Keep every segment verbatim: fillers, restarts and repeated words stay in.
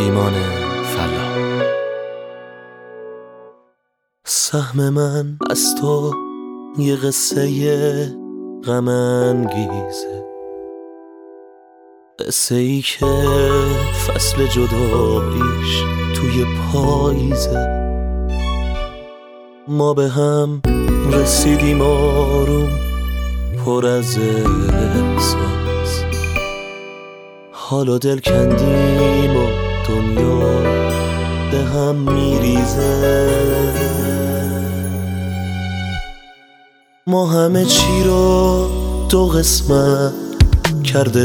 ایمان فلاح. سهم من از تو یه قصه غم انگیزه، قصه ای که فصل جداییش توی پاییزه. ما به هم رسیدیم آروم پر از احساس، حالا دل کندیم و دنیا به هم میریزه. ما همه چی رو دو قسمت کرده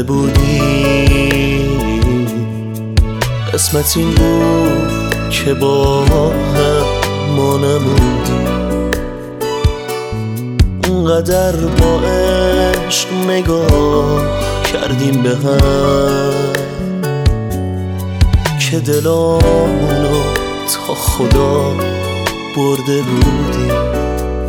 بودیم، قسمت این بود که با هم ما نموندیم. اونقدر با عشق نگاه کردیم به هم که دلامونو تا خدا برده بودیم.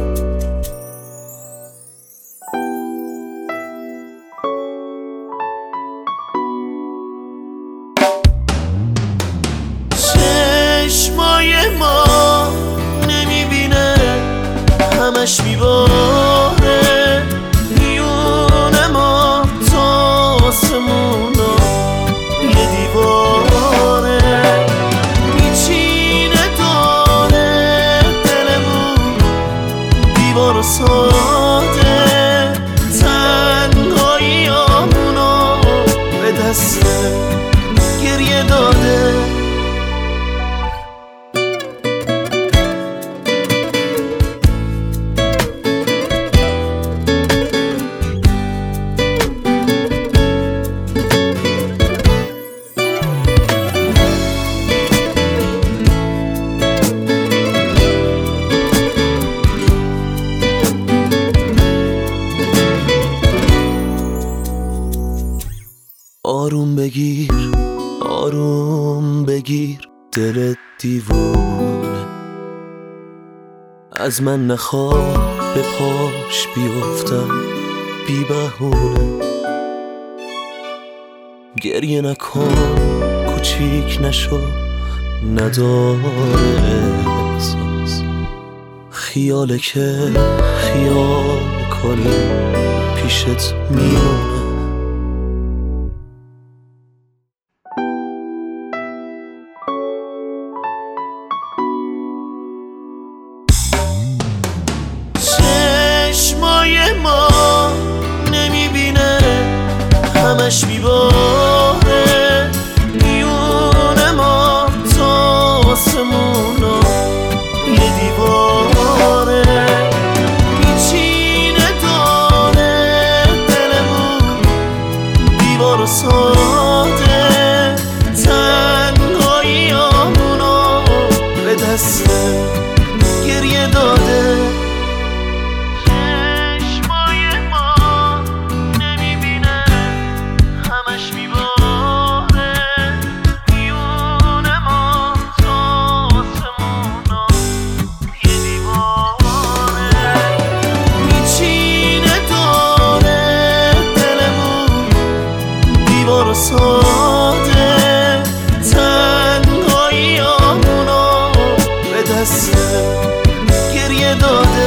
چشمای ما نمیبینه، همش میباره میونه ما تا آسمونا یه دیواره میچینه داره دلمون دیوار ساده، تنهایی آمونو به دست گریه داده. آروم بگیر آروم بگیر دل دیوونه، از من نخواه به پاش بیفتم بی بهونه. گریه نکن کوچیک نشو نداره احساس، خیاله که خیال کنی پیشت میمونه. چشمای ما نمیبینه، همش میباره میونه ما تا آسمونا یه دیواره میچینه داره دلمون دیوار ساده، تنهایی آمونو به دست گریه داده. دیوار ساده، تنهایی آمونو به دست گریه داده.